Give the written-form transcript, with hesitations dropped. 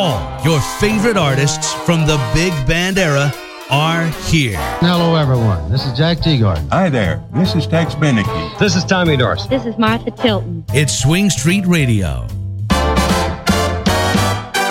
All your favorite artists from the big band era are here. Hello, everyone. This is Jack Teagarden. Hi there. This is Tex Beneke. This is Tommy Dorsey. This is Martha Tilton. It's Swing Street Radio.